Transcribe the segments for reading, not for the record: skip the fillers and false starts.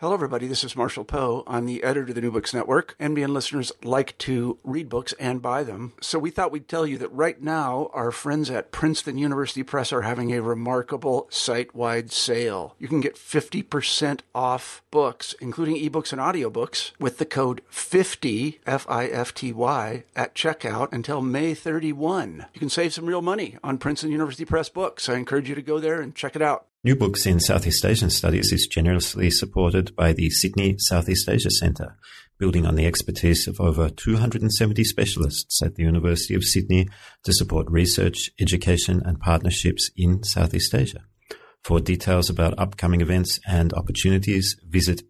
Hello, everybody. This is Marshall Poe. I'm the editor of the New Books Network. NBN listeners like to read books and buy them. So we thought we'd tell you that right now, our friends at Princeton University Press are having a remarkable site-wide sale. You can get 50% off books, including ebooks and audiobooks, with the code 50, F-I-F-T-Y, at checkout until May 31. You can save some real money on Princeton University Press books. I encourage you to go there and check it out. New Books in Southeast Asian Studies is generously supported by the Sydney Southeast Asia Centre, building on the expertise of over 270 specialists at the University of Sydney to support research, education and partnerships in Southeast Asia. For details about upcoming events and opportunities, visit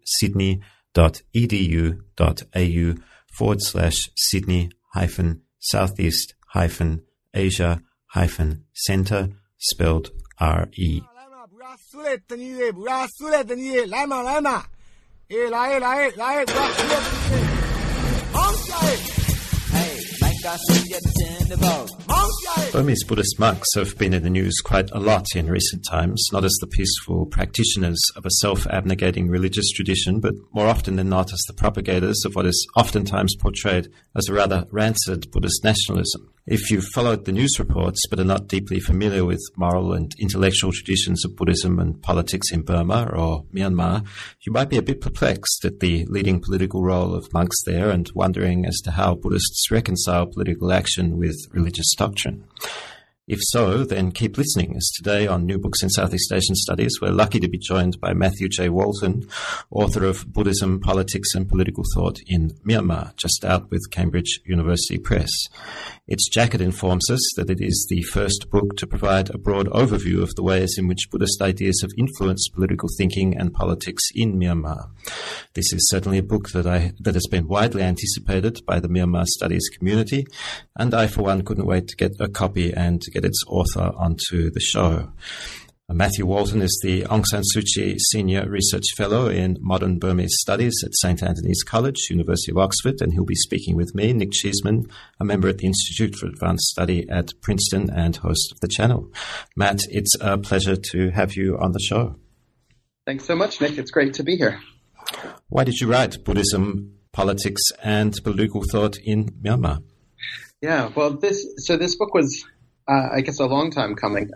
sydney.edu.au/Sydney-Southeast-Asia-Centre, spelled R-E. 苏列等于不拉苏列等于来嘛，来不拉苏列等于忙起来。 Burmese Buddhist monks have been in the news quite a lot in recent times, not as the peaceful practitioners of a self-abnegating religious tradition, but more often than not as the propagators of what is oftentimes portrayed as a rather rancid Buddhist nationalism. If you've followed the news reports but are not deeply familiar with moral and intellectual traditions of Buddhism and politics in Burma or Myanmar, you might be a bit perplexed at the leading political role of monks there and wondering as to how Buddhists reconcile political action with religious doctrine. If so, then keep listening, as today on New Books in Southeast Asian Studies, we're lucky to be joined by Matthew J. Walton, author of Buddhism, Politics and Political Thought in Myanmar, just out with Cambridge University Press. Its jacket informs us that it is the first book to provide a broad overview of the ways in which Buddhist ideas have influenced political thinking and politics in Myanmar. This is certainly a book that has been widely anticipated by the Myanmar studies community, and I, for one, couldn't wait to get a copy and to get its author onto the show. Matthew Walton is the Aung San Suu Kyi Senior Research Fellow in Modern Burmese Studies at St. Anthony's College, University of Oxford, and he'll be speaking with me, Nick Cheeseman, a member at the Institute for Advanced Study at Princeton and host of the channel. Matt, it's a pleasure to have you on the show. Thanks so much, Nick. It's great to be here. Why did you write Buddhism, Politics and Political Thought in Myanmar? Yeah, well, this book was, I guess, a long time coming.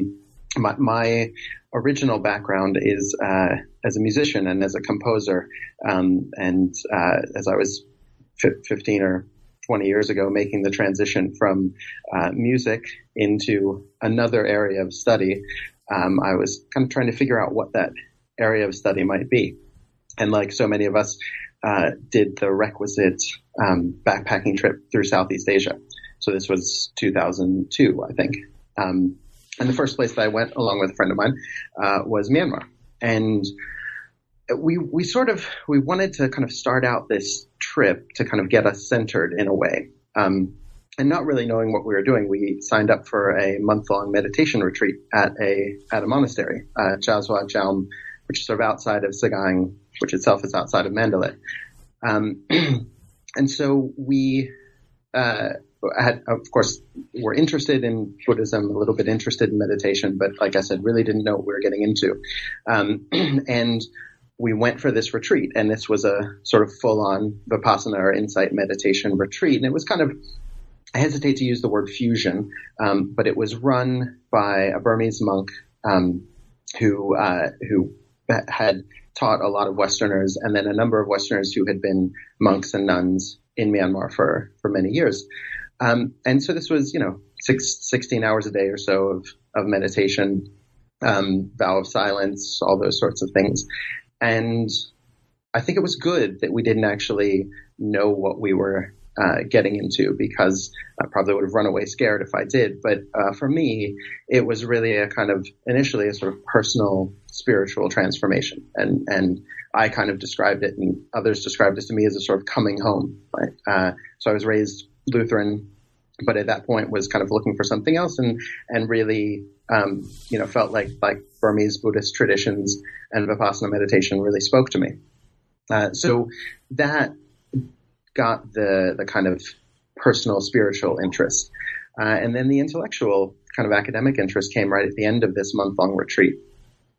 My original background is as a musician and as a composer, and as I was 15 or 20 years ago, making the transition from music into another area of study, I was kind of trying to figure out what that area of study might be. And like so many of us, did the requisite backpacking trip through Southeast Asia. So this was 2002, I think. And the first place that I went, along with a friend of mine, was Myanmar. And we wanted to kind of start out this trip to kind of get us centered in a way. And not really knowing what we were doing, we signed up for a month-long meditation retreat at a monastery, Chazwa Chaum, which is sort of outside of Sagaing, which itself is outside of Mandalay. And so we of course, were interested in Buddhism, a little bit interested in meditation, but like I said, really didn't know what we were getting into. And we went for this retreat, and this was a sort of full-on Vipassana or insight meditation retreat. And it was kind of, I hesitate to use the word fusion, but it was run by a Burmese monk who had taught a lot of Westerners, and then a number of Westerners who had been monks and nuns in Myanmar for many years. And so this was, 16 hours a day or so of meditation, vow of silence, all those sorts of things. And I think it was good that we didn't actually know what we were getting into, because I probably would have run away scared if I did. But for me, it was really initially a sort of personal spiritual transformation. And I kind of described it, and others described it to me as a sort of coming home. Right? So I was raised Lutheran, but at that point was kind of looking for something else, and really, felt like Burmese Buddhist traditions and Vipassana meditation really spoke to me. So that got the kind of personal spiritual interest. And then the intellectual kind of academic interest came right at the end of this month-long retreat.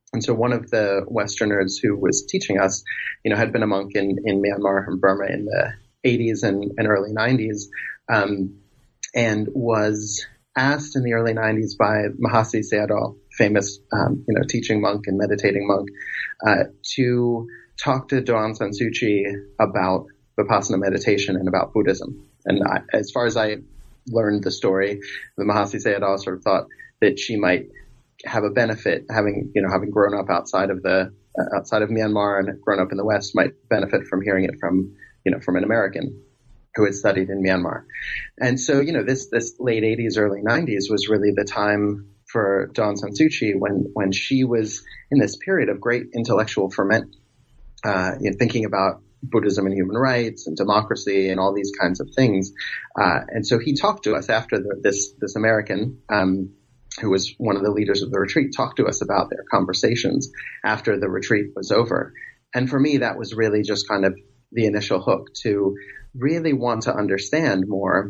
And so one of the Westerners who was teaching us, had been a monk in Myanmar and Burma in the 80s and early 90s, and was asked in the early 90s by Mahasi Sayadaw, famous, teaching monk and meditating monk, to talk to Dawn San Suu Kyi about Vipassana meditation and about Buddhism. And as far as I learned the story, the Mahasi Sayadaw sort of thought that she might have a benefit, having grown up outside of Myanmar and grown up in the West, might benefit from hearing it from an American who had studied in Myanmar. And so, this late 80s, early 90s was really the time for Dawn San Suu Kyi when she was in this period of great intellectual ferment, thinking about Buddhism and human rights and democracy and all these kinds of things. And so he talked to us after this American, who was one of the leaders of the retreat, talked to us about their conversations after the retreat was over. And for me, that was really just kind of the initial hook to really want to understand more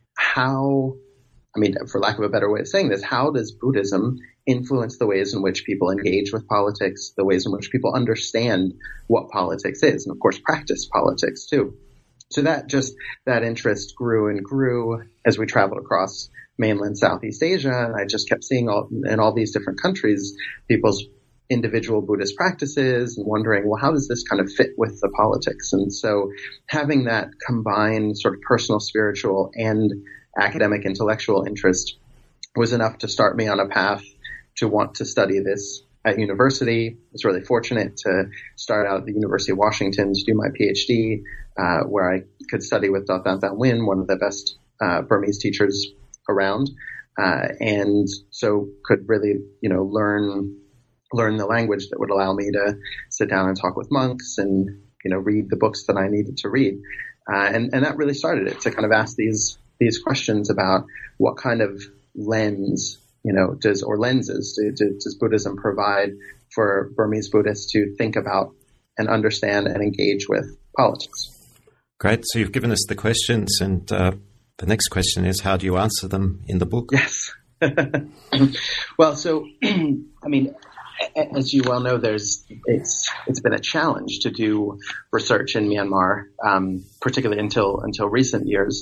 for lack of a better way of saying this, how does Buddhism influence the ways in which people engage with politics, the ways in which people understand what politics is, and of course practice politics too. So that interest grew and grew as we traveled across mainland Southeast Asia, and I just kept seeing in all these different countries people's individual Buddhist practices and wondering, well, how does this kind of fit with the politics? And so having that combined sort of personal, spiritual, and academic intellectual interest was enough to start me on a path to want to study this at university. I was really fortunate to start out at the University of Washington to do my PhD, where I could study with Daw Than Win, one of the best Burmese teachers around, and so could really, learn the language that would allow me to sit down and talk with monks and, read the books that I needed to read. And that really started it, to kind of ask these questions about what kind of lens, does Buddhism provide for Burmese Buddhists to think about and understand and engage with politics. Great. So you've given us the questions, and the next question is, how do you answer them in the book? Yes. Well, so, as you well know, it's been a challenge to do research in Myanmar, particularly until recent years.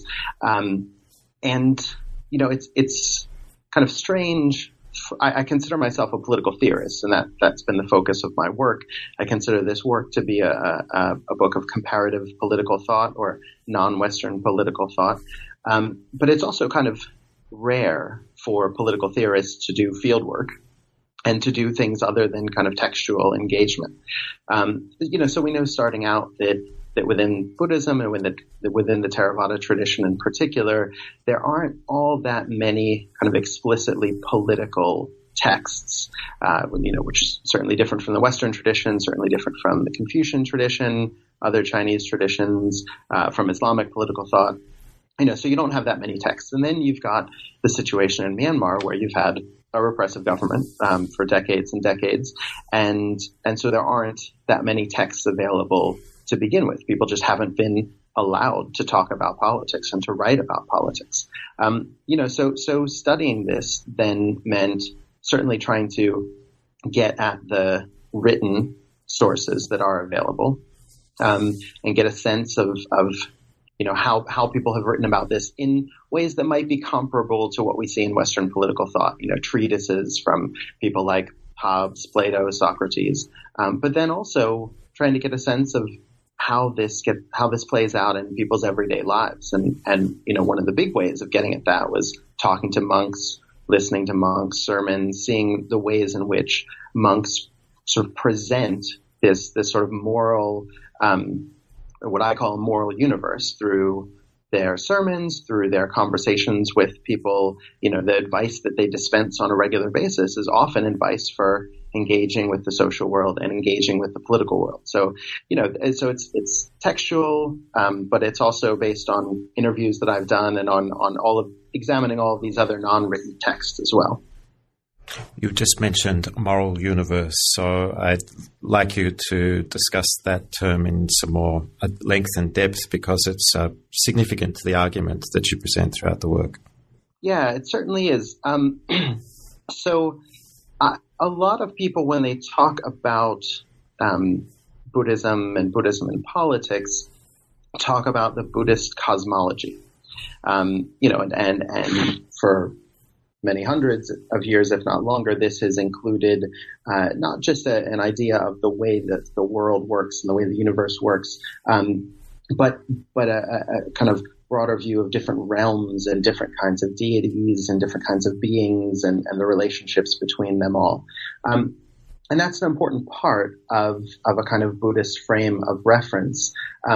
It's kind of strange. I consider myself a political theorist, and that's been the focus of my work. I consider this work to be a book of comparative political thought or non-Western political thought. But it's also kind of rare for political theorists to do field work and to do things other than kind of textual engagement. So we know starting out that within Buddhism and within the Theravada tradition in particular, there aren't all that many kind of explicitly political texts, which is certainly different from the Western tradition, certainly different from the Confucian tradition, other Chinese traditions, from Islamic political thought. So you don't have that many texts. And then you've got the situation in Myanmar where you've had a repressive government for decades and decades. And so there aren't that many texts available to begin with. People just haven't been allowed to talk about politics and to write about politics. So studying this then meant certainly trying to get at the written sources that are available, and get a sense of how people have written about this in ways that might be comparable to what we see in Western political thought, treatises from people like Hobbes, Plato, Socrates, but then also trying to get a sense of how this plays out in people's everyday lives. And one of the big ways of getting at that was talking to monks, listening to monks' sermons, seeing the ways in which monks sort of present this sort of moral, what I call a moral universe, through their sermons, through their conversations with people. The advice that they dispense on a regular basis is often advice for engaging with the social world and engaging with the political world. So, it's textual, but it's also based on interviews that I've done and on examining all of these other non-written texts as well. You just mentioned moral universe, so I'd like you to discuss that term in some more length and depth, because it's significant to the argument that you present throughout the work. Yeah, it certainly is. So a lot of people, when they talk about Buddhism and Buddhism in politics, talk about the Buddhist cosmology. And for many hundreds of years, if not longer, this has included not just an idea of the way that the world works and the way the universe works, but a kind of broader view of different realms and different kinds of deities and different kinds of beings and the relationships between them all. And that's an important part of a kind of Buddhist frame of reference.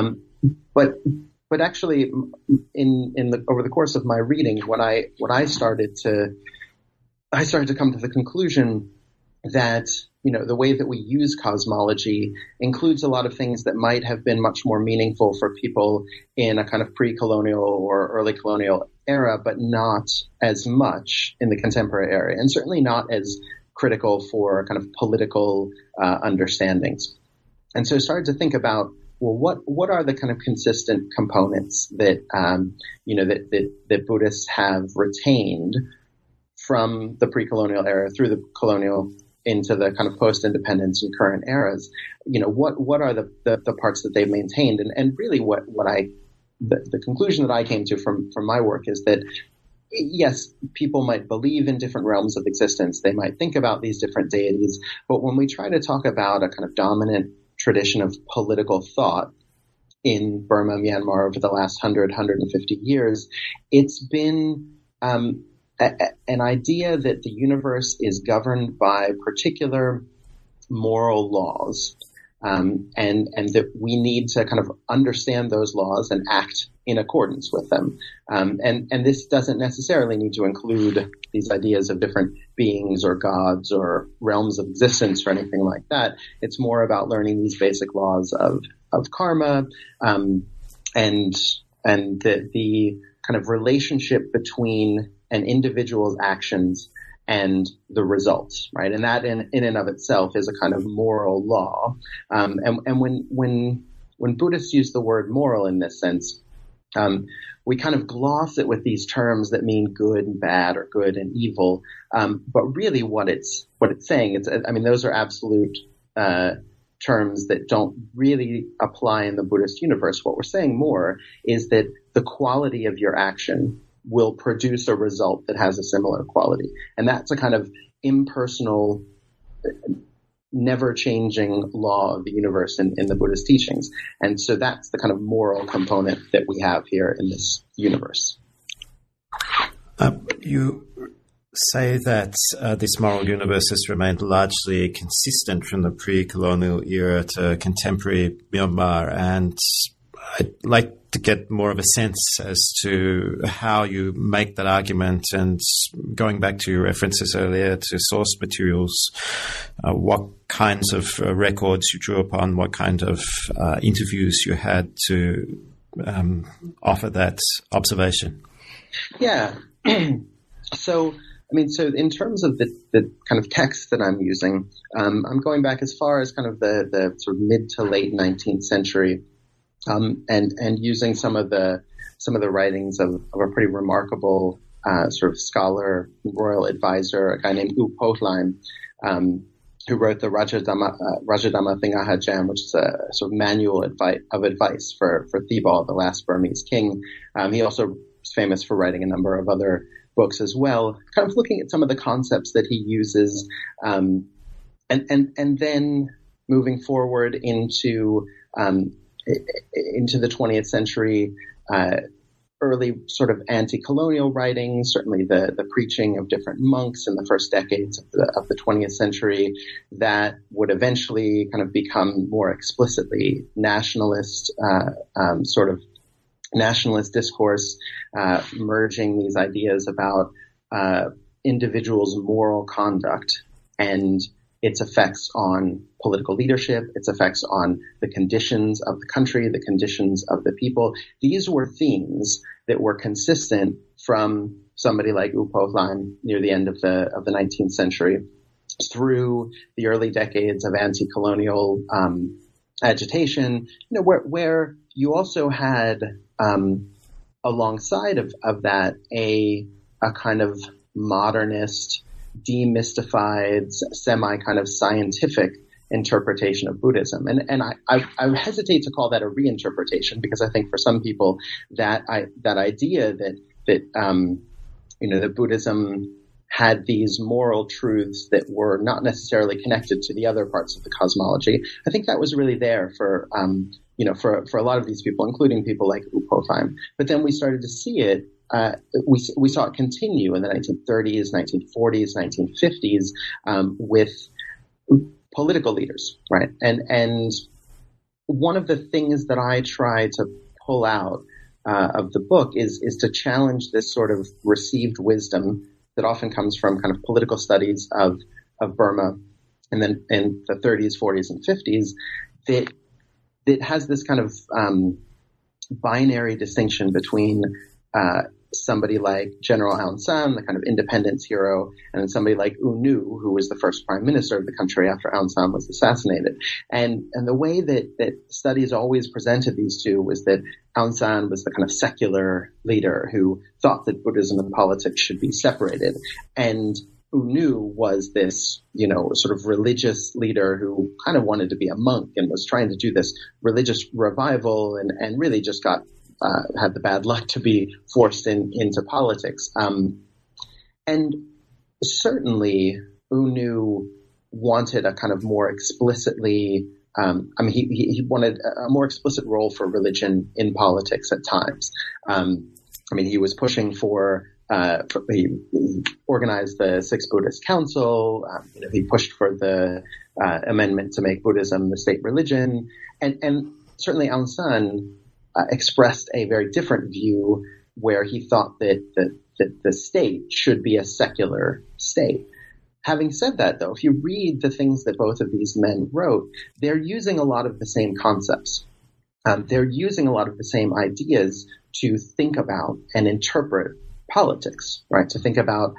But actually, over the course of my reading, when I started to come to the conclusion that, the way that we use cosmology includes a lot of things that might have been much more meaningful for people in a kind of pre-colonial or early colonial era, but not as much in the contemporary era, and certainly not as critical for kind of political understandings. And so I started to think about, well, what are the kind of consistent components that that Buddhists have retained from the pre-colonial era through the colonial into the kind of post-independence and current eras? What are the parts that they've maintained? And really the conclusion that I came to from my work is that, yes, people might believe in different realms of existence. They might think about these different deities. But when we try to talk about a kind of dominant tradition of political thought in Burma, Myanmar over the last 150 years, it's been an idea that the universe is governed by particular moral laws, and that we need to kind of understand those laws and act in accordance with them. And this doesn't necessarily need to include these ideas of different beings or gods or realms of existence or anything like that. It's more about learning these basic laws of karma, and the kind of relationship between an individual's actions and the results, right? And that in and of itself is a kind of moral law. And when Buddhists use the word moral in this sense, we kind of gloss it with these terms that mean good and bad or good and evil. But really what it's saying, those are absolute terms that don't really apply in the Buddhist universe. What we're saying more is that the quality of your action will produce a result that has a similar quality. And that's a kind of impersonal, never-changing law of the universe in the Buddhist teachings. And so that's the kind of moral component that we have here in this universe. You say that this moral universe has remained largely consistent from the pre-colonial era to contemporary Myanmar, and I'd like to get more of a sense as to how you make that argument, and going back to your references earlier to source materials, what kinds of records you drew upon, what kind of interviews you had to offer that observation. Yeah. So in terms of the kind of text that I'm using, I'm going back as far as kind of the sort of mid to late 19th century. And using some of the writings of a pretty remarkable sort of scholar, royal advisor, a guy named U Pothlain, who wrote the Rajadhamma Thingahajam, which is a sort of manual of advice for Thibaw, the last Burmese king. He also is famous for writing a number of other books as well, kind of looking at some of the concepts that he uses, and then moving forward into the 20th century, early sort of anti-colonial writings, certainly the preaching of different monks in the first decades of the 20th century, that would eventually kind of become more explicitly nationalist, sort of nationalist discourse, merging these ideas about individuals' moral conduct and its effects on political leadership, its effects on the conditions of the country, the conditions of the people. These were themes that were consistent from somebody like U Pothlain near the end of the 19th century through the early decades of anti-colonial agitation, where you also had alongside of that a kind of modernist demystified, semi kind of scientific interpretation of Buddhism. And I hesitate to call that a reinterpretation, because I think for some people that idea that Buddhism had these moral truths that were not necessarily connected to the other parts of the cosmology, I think that was really there for a lot of these people, including people like U Po Tham. But then we started to see it. We saw it continue in the 1930s, 1940s, 1950s with political leaders, right? And one of the things that I try to pull out of the book is to challenge this sort of received wisdom that often comes from kind of political studies of Burma, and then in the 30s, 40s, and 50s, that has this kind of binary distinction between somebody like General Aung San, the kind of independence hero, and then somebody like U Nu, who was the first prime minister of the country after Aung San was assassinated. And the way that studies always presented these two was that Aung San was the kind of secular leader who thought that Buddhism and politics should be separated. And U Nu was this, sort of religious leader who kind of wanted to be a monk and was trying to do this religious revival and really just had the bad luck to be forced into politics. And certainly U Nu wanted a kind of more explicitly, he wanted a more explicit role for religion in politics at times. He was pushing he organized the Sixth Buddhist Council. He pushed for the amendment to make Buddhism the state religion. And certainly Aung San expressed a very different view, where he thought that the state should be a secular state. Having said that, though, if you read the things that both of these men wrote, they're using a lot of the same concepts. They're using a lot of the same ideas to think about and interpret politics, right? To think about,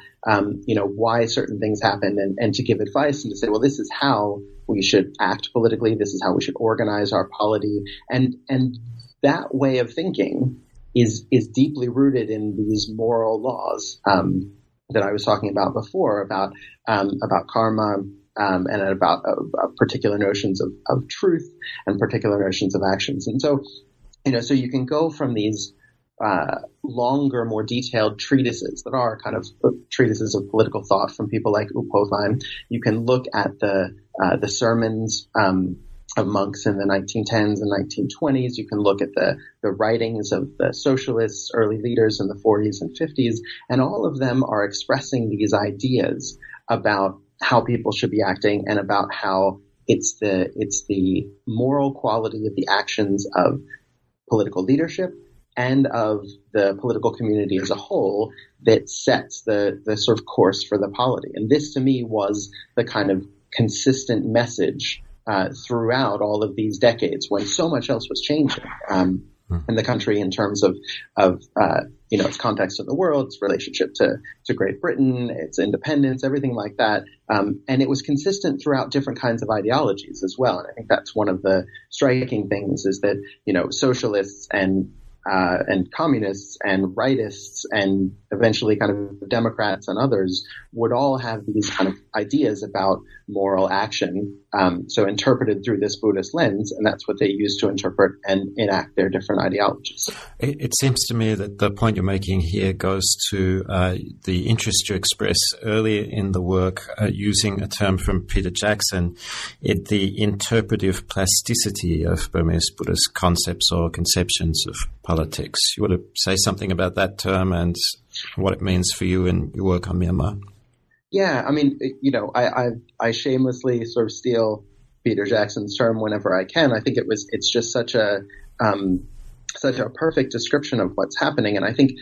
why certain things happen and to give advice and to say, well, this is how we should act politically. This is how we should organize our polity. And that way of thinking is deeply rooted in these moral laws that I was talking about before, about karma and about particular notions of truth and particular notions of actions. And so, so you can go from these longer, more detailed treatises that are kind of treatises of political thought from people like U Po Tham. You can look at the sermons of monks in the 1910s and 1920s. You can look at the writings of the socialists, early leaders in the 40s and 50s, and all of them are expressing these ideas about how people should be acting and about how it's the moral quality of the actions of political leadership and of the political community as a whole that sets the sort of course for the polity. And this, to me, was the kind of consistent message throughout all of these decades, when so much else was changing in the country in terms of its context in the world, its relationship to Great Britain, its independence, everything like that. And it was consistent throughout different kinds of ideologies as well. And I think that's one of the striking things, is that socialists and communists and rightists and eventually kind of Democrats and others would all have these kind of ideas about moral action, so interpreted through this Buddhist lens, and that's what they use to interpret and enact their different ideologies. It seems to me that the point you're making here goes to the interest you express earlier in the work, using a term from Peter Jackson, the interpretive plasticity of Burmese Buddhist concepts or conceptions of politics. You want to say something about that term and what it means for you in your work on Myanmar? Yeah, I shamelessly sort of steal Peter Jackson's term whenever I can. I think it's just such a perfect description of what's happening. And I think,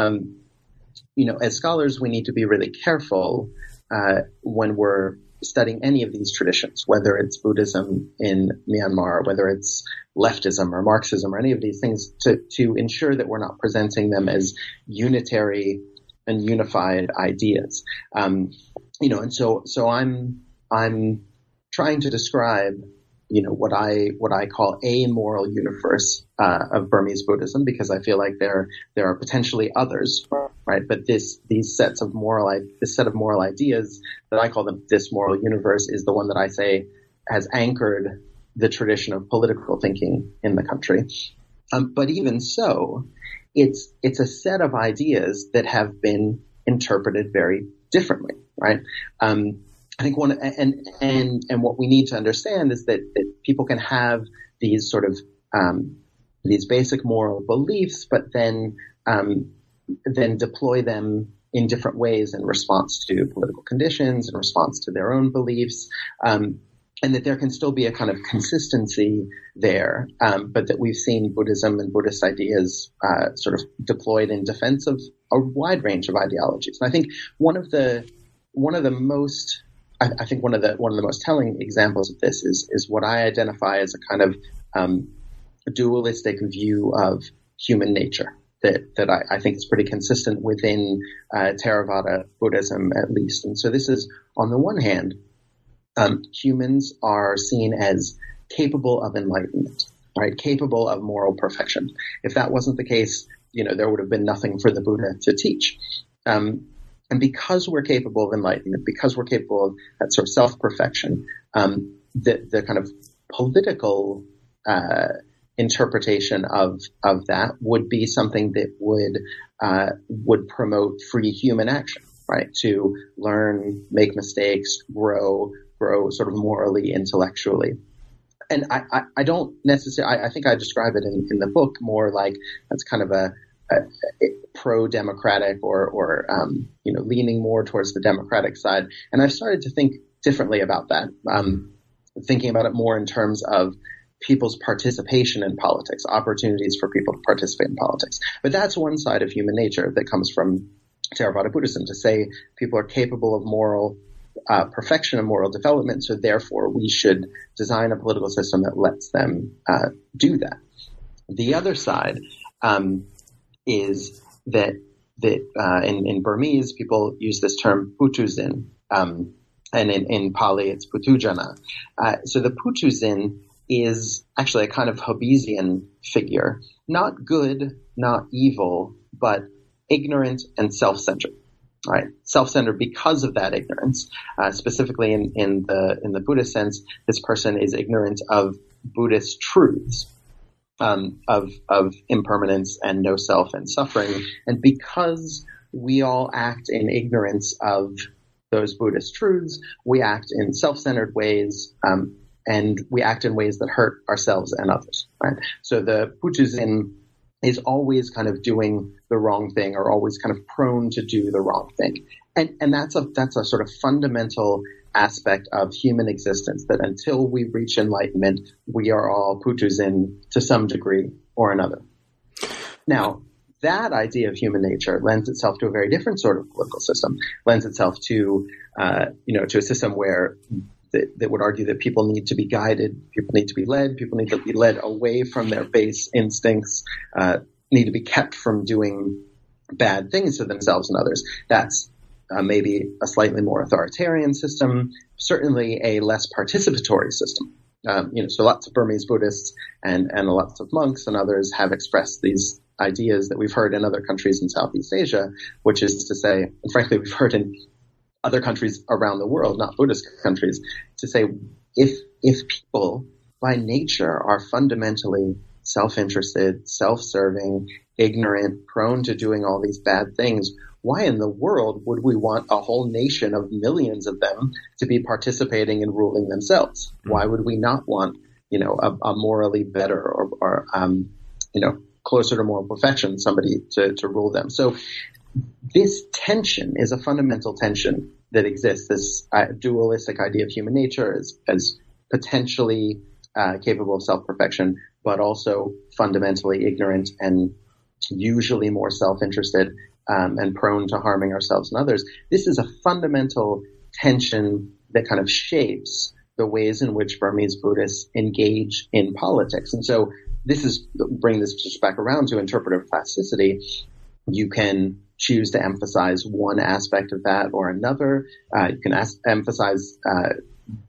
as scholars, we need to be really careful when we're studying any of these traditions, whether it's Buddhism in Myanmar, whether it's leftism or Marxism or any of these things, to ensure that we're not presenting them as unitary and unified ideas. And so I'm trying to describe what I call a moral universe of Burmese Buddhism, because I feel like there are potentially others, right? But this set of moral ideas that I call this moral universe is the one that I say has anchored the tradition of political thinking in the country. But even so, it's a set of ideas that have been interpreted very differently, right? I think and what we need to understand is that people can have these sort of these basic moral beliefs, but then deploy them in different ways in response to political conditions, in response to their own beliefs, and that there can still be a kind of consistency there, but that we've seen Buddhism and Buddhist ideas sort of deployed in defense of a wide range of ideologies. And I think one of the most telling examples of this is what I identify as a kind of dualistic view of human nature that I think is pretty consistent within Theravada Buddhism, at least. And so this is, on the one hand, humans are seen as capable of enlightenment, right? Capable of moral perfection. If that wasn't the case, there would have been nothing for the Buddha to teach. And because we're capable of enlightenment, because we're capable of that sort of self-perfection, the kind of political interpretation of that would be something that would promote free human action, right? To learn, make mistakes, grow sort of morally, intellectually. And I don't necessarily, I think I describe it in the book more like that's kind of a pro-democratic or leaning more towards the democratic side. And I've started to think differently about that, thinking about it more in terms of people's participation in politics, opportunities for people to participate in politics. But that's one side of human nature that comes from Theravada Buddhism, to say people are capable of moral perfection and moral development, so therefore we should design a political system that lets them do that. The other side is that in Burmese, people use this term putuzin, and in Pali it's putujana. So the putuzin is actually a kind of Hobbesian figure, not good, not evil, but ignorant and self-centered. Right, self-centered because of that ignorance. Specifically, in the Buddhist sense, this person is ignorant of Buddhist truths, of impermanence and no self and suffering. And because we all act in ignorance of those Buddhist truths, we act in self-centered ways, and we act in ways that hurt ourselves and others. Right, so the putuzin is always kind of doing the wrong thing, or always kind of prone to do the wrong thing. And that's a sort of fundamental aspect of human existence, that until we reach enlightenment, we are all putuzin to some degree or another. Now, that idea of human nature lends itself to a very different sort of political system, lends itself to a system where that would argue that people need to be guided, people need to be led, people need to be led away from their base instincts, need to be kept from doing bad things to themselves and others. That's maybe a slightly more authoritarian system, certainly a less participatory system. So lots of Burmese Buddhists and lots of monks and others have expressed these ideas that we've heard in other countries in Southeast Asia, which is to say, and frankly, we've heard in other countries around the world, not Buddhist countries, to say if people by nature are fundamentally self-interested, self-serving, ignorant, prone to doing all these bad things, why in the world would we want a whole nation of millions of them to be participating in ruling themselves? Why would we not want, a morally better or closer to moral perfection, somebody to rule them? So this tension is a fundamental tension that exists, this dualistic idea of human nature as potentially capable of self-perfection, but also fundamentally ignorant and usually more self-interested and prone to harming ourselves and others. This is a fundamental tension that kind of shapes the ways in which Burmese Buddhists engage in politics. And so bring this just back around to interpretive plasticity. You can choose to emphasize one aspect of that or another. You can emphasize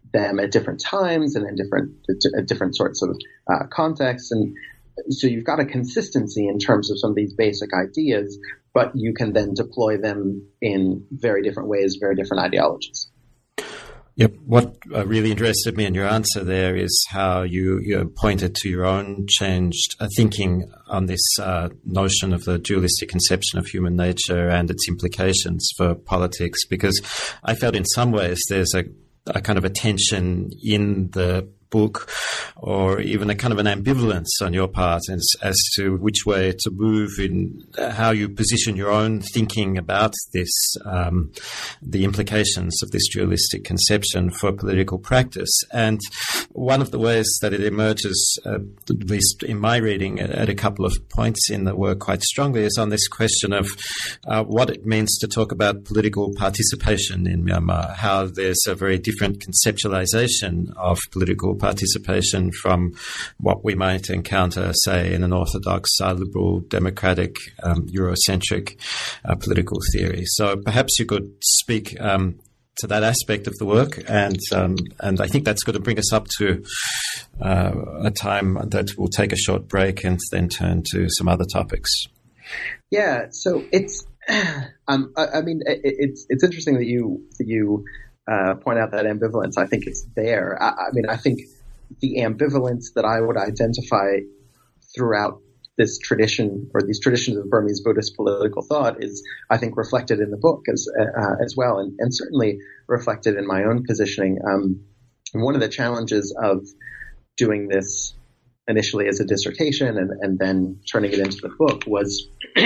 them at different times and in different sorts of contexts. And so you've got a consistency in terms of some of these basic ideas, but you can then deploy them in very different ways, very different ideologies. Yep. What really interested me in your answer there is how you pointed to your own changed thinking on this notion of the dualistic conception of human nature and its implications for politics, because I felt in some ways there's a kind of a tension in the book, or even a kind of an ambivalence on your part as to which way to move in how you position your own thinking about this, the implications of this dualistic conception for political practice. And one of the ways that it emerges, at least in my reading, at a couple of points in the work quite strongly, is on this question of what it means to talk about political participation in Myanmar, how there's a very different conceptualization of political participation from what we might encounter, say, in an orthodox, liberal, democratic, Eurocentric political theory. So perhaps you could speak to that aspect of the work, and I think that's going to bring us up to a time that we'll take a short break and then turn to some other topics. Yeah, so it's I mean it's interesting that you point out that ambivalence. I think it's there. I mean, I think the ambivalence that I would identify throughout this tradition, or these traditions of Burmese Buddhist political thought, is, I think, reflected in the book as well, and certainly reflected in my own positioning. And one of the challenges of doing this initially as a dissertation and then turning it into the book was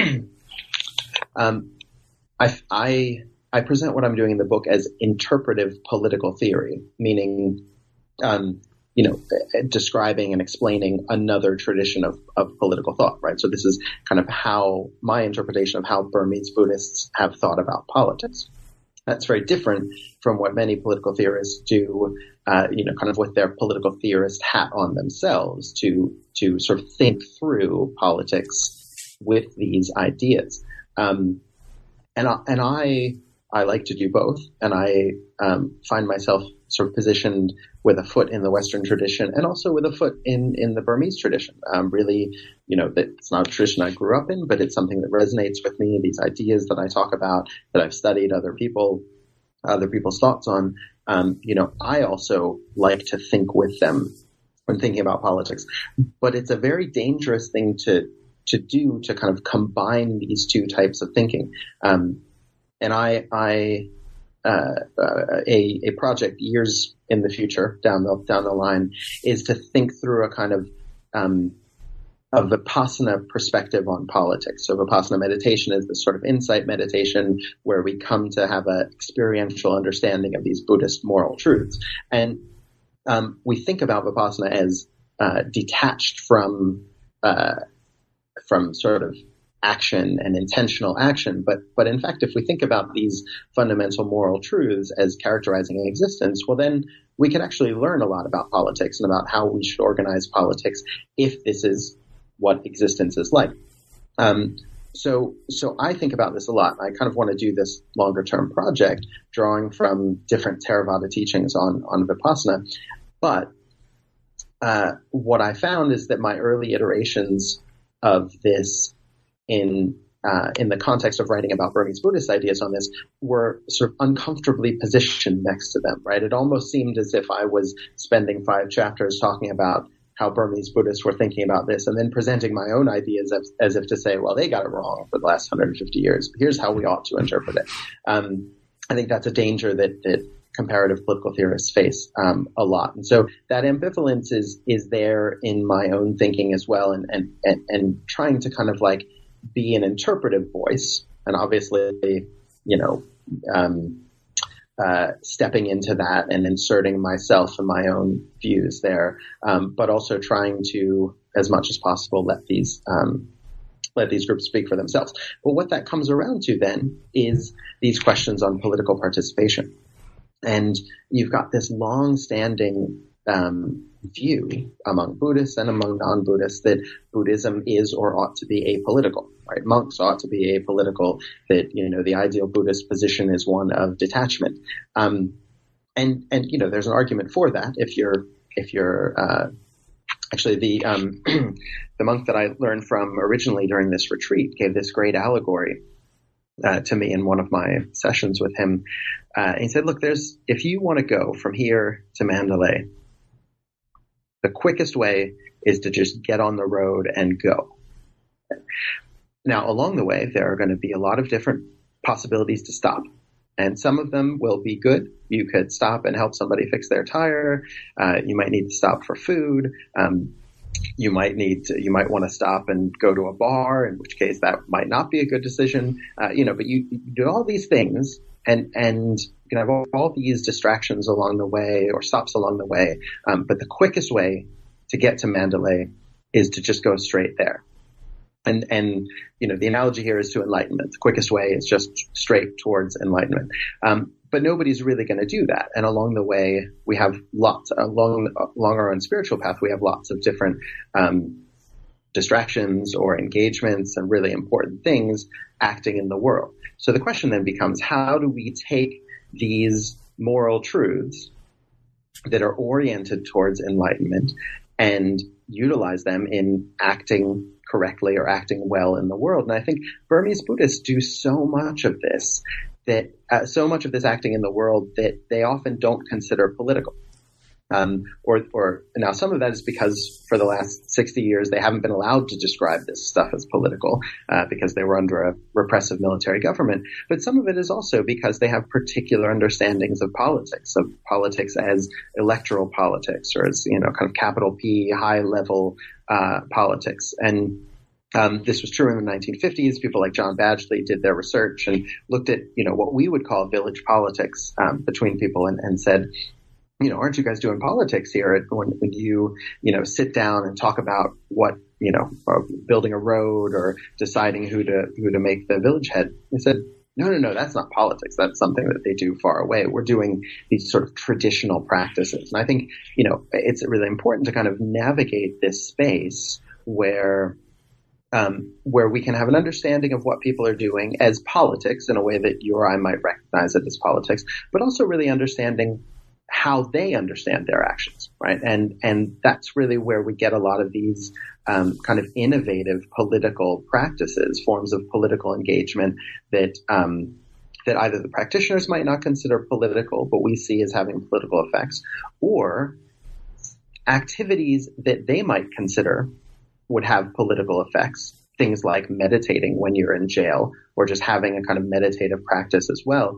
I present what I'm doing in the book as interpretive political theory, meaning describing and explaining another tradition of political thought, right? So this is kind of how my interpretation of how Burmese Buddhists have thought about politics. That's very different from what many political theorists do, kind of with their political theorist hat on themselves to sort of think through politics with these ideas. And I like to do both, and I find myself sort of positioned with a foot in the Western tradition and also with a foot in the Burmese tradition. Really, it's not a tradition I grew up in, but it's something that resonates with me. These ideas that I talk about, that I've studied other people's thoughts on. I also like to think with them when thinking about politics, but it's a very dangerous thing to do, to kind of combine these two types of thinking. And a project years in the future down the line is to think through a kind of Vipassana perspective on politics. So Vipassana meditation is this sort of insight meditation where we come to have an experiential understanding of these Buddhist moral truths. And we think about Vipassana as detached from sort of action and intentional action. But in fact, if we think about these fundamental moral truths as characterizing existence, well, then we can actually learn a lot about politics and about how we should organize politics if this is what existence is like. So I think about this a lot. I kind of want to do this longer term project drawing from different Theravada teachings on Vipassana. But what I found is that my early iterations of this in the context of writing about Burmese Buddhist ideas on this were sort of uncomfortably positioned next to them, right? It almost seemed as if I was spending 5 chapters talking about how Burmese Buddhists were thinking about this and then presenting my own ideas as if to say, well, they got it wrong for the last 150 years. Here's how we ought to interpret it. I think that's a danger that comparative political theorists face a lot. And so that ambivalence is there in my own thinking as well, and trying to kind of like be an interpretive voice, and obviously, stepping into that and inserting myself and my own views there, but also trying to, as much as possible, let these groups speak for themselves. But what that comes around to then is these questions on political participation. And you've got this long-standing view among Buddhists and among non-Buddhists that Buddhism is or ought to be apolitical, right? Monks ought to be apolitical, that, the ideal Buddhist position is one of detachment. And there's an argument for that. If you're actually the monk that I learned from originally during this retreat gave this great allegory to me in one of my sessions with him. He said, look, if you want to go from here to Mandalay, the quickest way is to just get on the road and go. Now, along the way, there are going to be a lot of different possibilities to stop. And some of them will be good. You could stop and help somebody fix their tire. You might need to stop for food. You might want to stop and go to a bar, in which case that might not be a good decision. But you do all these things and you can have all these distractions along the way or stops along the way. But the quickest way to get to Mandalay is to just go straight there. And the analogy here is to enlightenment. The quickest way is just straight towards enlightenment. But nobody's really going to do that. And along the way, we have along our own spiritual path, we have lots of different distractions or engagements and really important things acting in the world. So the question then becomes, how do we take these moral truths that are oriented towards enlightenment and utilize them in acting correctly or acting well in the world? And I think Burmese Buddhists do so much of this acting in the world that they often don't consider political. Or now some of that is because for the last 60 years they haven't been allowed to describe this stuff as political because they were under a repressive military government. But some of it is also because they have particular understandings of politics as electoral politics, or as kind of capital P, high level politics. And this was true in the 1950s. People like John Badgley did their research and looked at what we would call village politics between people and said, aren't you guys doing politics here when you sit down and talk about what, building a road or deciding who to make the village head? They said, no, that's not politics. That's something that they do far away. We're doing these sort of traditional practices. And I think, it's really important to kind of navigate this space where we can have an understanding of what people are doing as politics in a way that you or I might recognize it as politics, but also really understanding how they understand their actions, right? And that's really where we get a lot of these kind of innovative political practices, forms of political engagement that either the practitioners might not consider political, but we see as having political effects, or activities that they might consider would have political effects. Things like meditating when you're in jail, or just having a kind of meditative practice as well.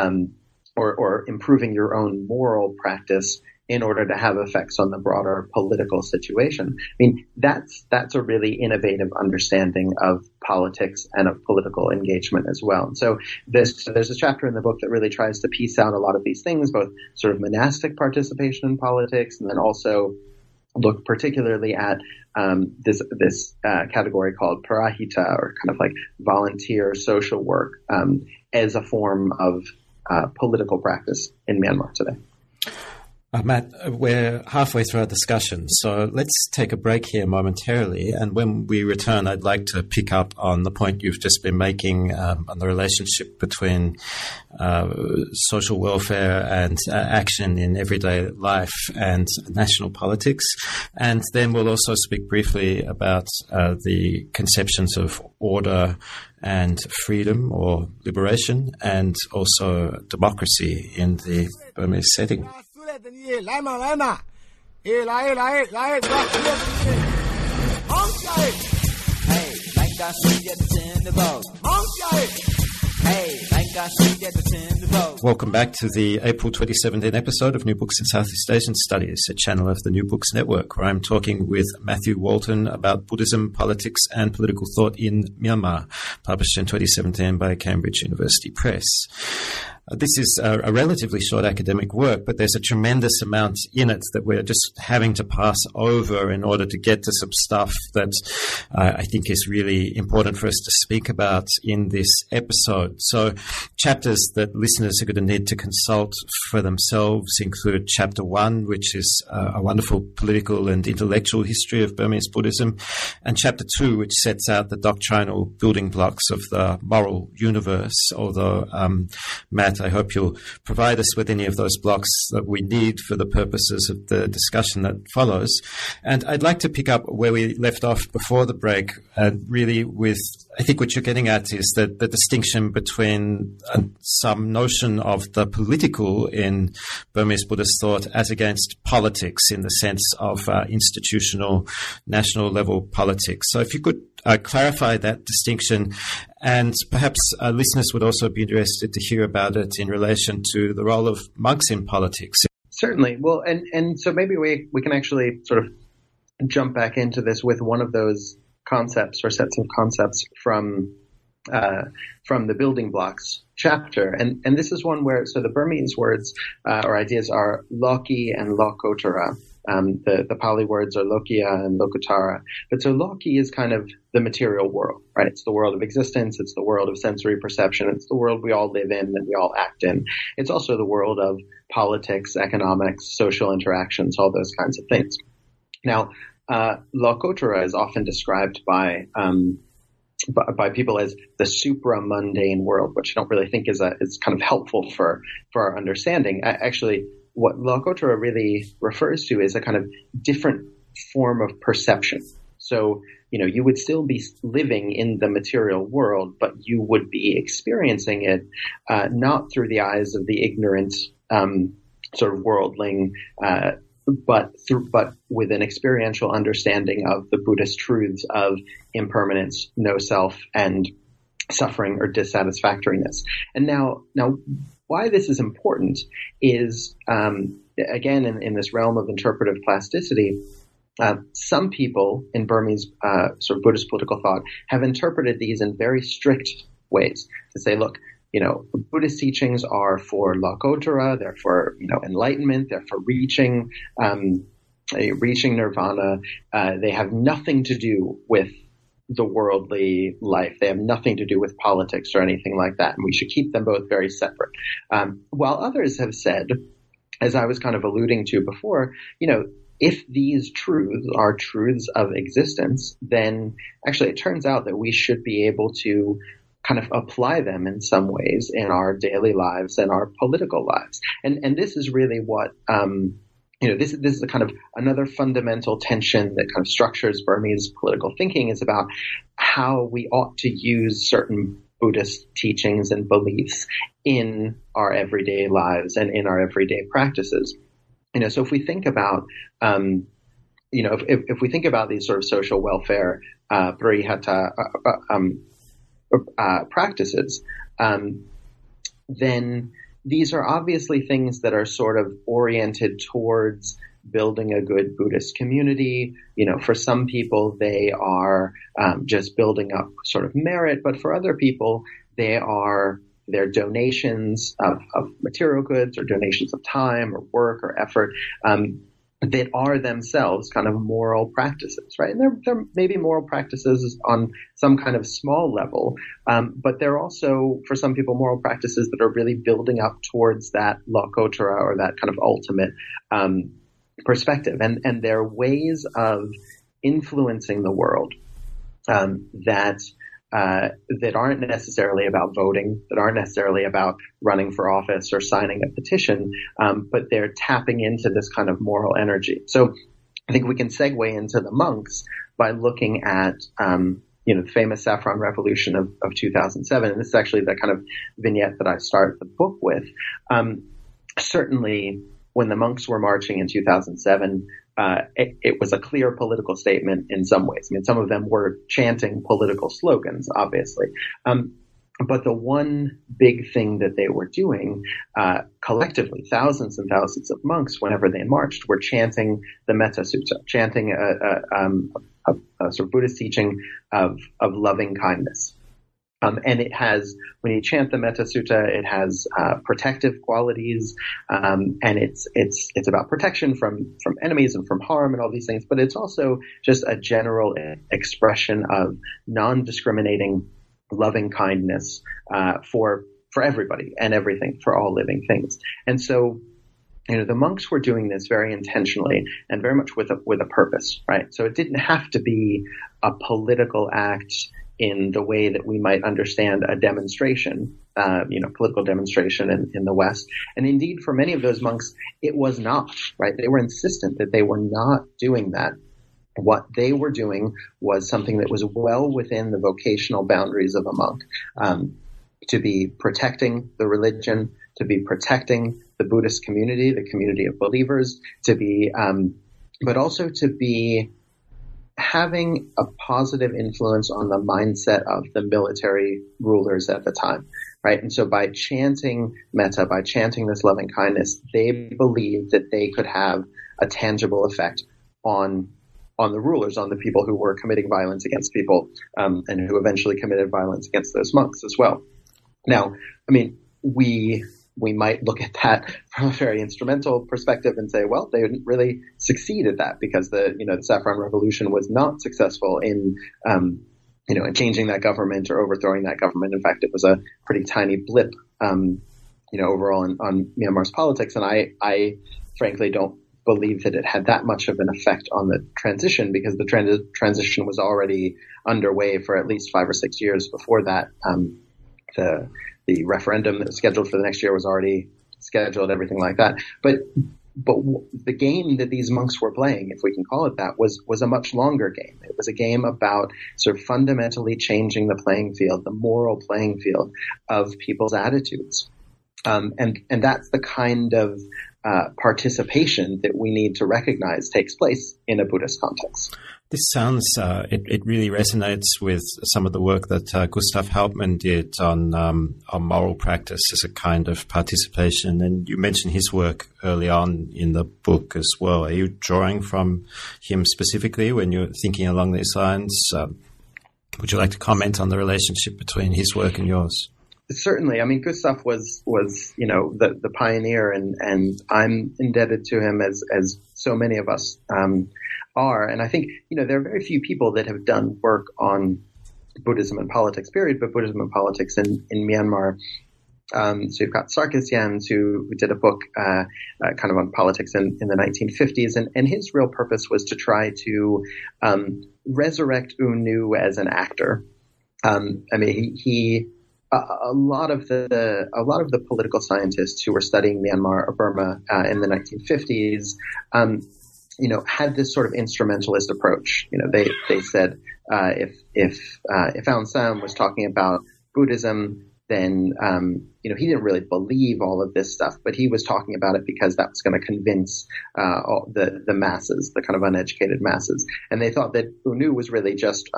Or improving your own moral practice in order to have effects on the broader political situation. I mean, that's a really innovative understanding of politics and of political engagement as well. And so there's a chapter in the book that really tries to piece out a lot of these things, both sort of monastic participation in politics, and then also look particularly at this category called parahita, or kind of like volunteer social work, as a form of political practice in Myanmar today. Matt, we're halfway through our discussion, so let's take a break here momentarily. And when we return, I'd like to pick up on the point you've just been making on the relationship between social welfare and action in everyday life and national politics. And then we'll also speak briefly about the conceptions of order and freedom or liberation, and also democracy in the Burmese setting. Welcome back to the April 2017 episode of New Books in Southeast Asian Studies, a channel of the New Books Network, where I'm talking with Matthew Walton about Buddhism, politics and political thought in Myanmar, published in 2017 by Cambridge University Press. This is a relatively short academic work, but there's a tremendous amount in it that we're just having to pass over in order to get to some stuff that I think is really important for us to speak about in this episode. So chapters that listeners are going to need to consult for themselves include Chapter 1, which is a wonderful political and intellectual history of Burmese Buddhism, and Chapter 2, which sets out the doctrinal building blocks of the moral universe. Although, Matt, I hope you'll provide us with any of those blocks that we need for the purposes of the discussion that follows. And I'd like to pick up where we left off before the break, really with, I think what you're getting at is that the distinction between some notion of the political in Burmese Buddhist thought as against politics in the sense of institutional, national level politics. So if you could clarify that distinction, and perhaps listeners would also be interested to hear about it in relation to the role of monks in politics. Certainly. Well, and so maybe we can actually sort of jump back into this with one of those concepts or sets of concepts from the building blocks chapter. And this is one where, so the Burmese words or ideas are Loki and Lokottara. The Pali words are Lokiya and Lokuttara. But so Loki is kind of the material world, right? It's the world of existence. It's the world of sensory perception. It's the world we all live in and we all act in. It's also the world of politics, economics, social interactions, all those kinds of things. Now, Lokottara is often described by people as the supra-mundane world, which I don't really think is kind of helpful for our understanding. Actually, what Lokottara really refers to is a kind of different form of perception. So, you would still be living in the material world, but you would be experiencing it not through the eyes of the ignorant sort of worldling, but with an experiential understanding of the Buddhist truths of impermanence, no self, and suffering or dissatisfactoriness. And now why this is important is, again, in this realm of interpretive plasticity, some people in Burmese sort of Buddhist political thought have interpreted these in very strict ways to say, look, Buddhist teachings are for Lokottara, they're for, enlightenment, they're for reaching nirvana. They have nothing to do with the worldly life. They have nothing to do with politics or anything like that. And we should keep them both very separate. While others have said, as I was kind of alluding to before, if these truths are truths of existence, then actually it turns out that we should be able to kind of apply them in some ways in our daily lives and our political lives. And this is really what, this is a kind of another fundamental tension that kind of structures Burmese political thinking, is about how we ought to use certain Buddhist teachings and beliefs in our everyday lives and in our everyday practices. So if we think about, if we think about these sort of social welfare, parihata, practices, then these are obviously things that are sort of oriented towards building a good Buddhist community. For some people, they are just building up sort of merit, but for other people, they're donations of material goods or donations of time or work or effort that are themselves kind of moral practices, right? And they're maybe moral practices on some kind of small level, but they're also, for some people, moral practices that are really building up towards that Lokottara or that kind of ultimate perspective. And they're ways of influencing the world that aren't necessarily about voting, that aren't necessarily about running for office or signing a petition, but they're tapping into this kind of moral energy. So I think we can segue into the monks by looking at, the famous Saffron Revolution of 2007. And this is actually the kind of vignette that I start the book with. Certainly, when the monks were marching in 2007, it was a clear political statement in some ways. I mean, some of them were chanting political slogans, obviously. But the one big thing that they were doing collectively, thousands and thousands of monks, whenever they marched, were chanting the Metta Sutta, chanting a sort of Buddhist teaching of loving kindness. And it has, when you chant the Metta Sutta, it has protective qualities, and it's about protection from enemies and from harm and all these things. But it's also just a general expression of non-discriminating loving kindness for for everybody and everything, for all living things. And so, the monks were doing this very intentionally and very much with a purpose, right? So it didn't have to be a political act in the way that we might understand a demonstration, political demonstration in the West. And indeed, for many of those monks, it was not, right? They were insistent that they were not doing that. What they were doing was something that was well within the vocational boundaries of a monk, to be protecting the religion, to be protecting the Buddhist community, the community of believers, to be, but also to be having a positive influence on the mindset of the military rulers at the time, right? And so by chanting metta, by chanting this loving kindness, they believed that they could have a tangible effect on the rulers, on the people who were committing violence against people, and who eventually committed violence against those monks as well. Now, we might look at that from a very instrumental perspective and say, well, they didn't really succeed at that because the Saffron Revolution was not successful in changing that government or overthrowing that government. In fact, it was a pretty tiny blip, overall on Myanmar's politics. And I frankly don't believe that it had that much of an effect on the transition because the transition was already underway for at least 5 or 6 years before that. The referendum that was scheduled for the next year was already scheduled, everything like that. But the game that these monks were playing, if we can call it that, was a much longer game. It was a game about sort of fundamentally changing the playing field, the moral playing field of people's attitudes. And that's the kind of participation that we need to recognize takes place in a Buddhist context. This sounds, it really resonates with some of the work that Gustav Hauptmann did on moral practice as a kind of participation. And you mentioned his work early on in the book as well. Are you drawing from him specifically when you're thinking along these lines? Would you like to comment on the relationship between his work and yours? Certainly. I mean, Gustav was the pioneer, and I'm indebted to him as so many of us are. And I think, there are very few people that have done work on Buddhism and politics, period, but Buddhism and politics in Myanmar. So you've got Sarkisian, who did a book kind of on politics in the 1950s, and his real purpose was to try to resurrect U Nu as an actor. A lot of the political scientists who were studying Myanmar or Burma in the 1950s, had this sort of instrumentalist approach. They said if Aung San was talking about Buddhism, then he didn't really believe all of this stuff, but he was talking about it because that was going to convince all the masses, the kind of uneducated masses, and they thought that U Nu was really just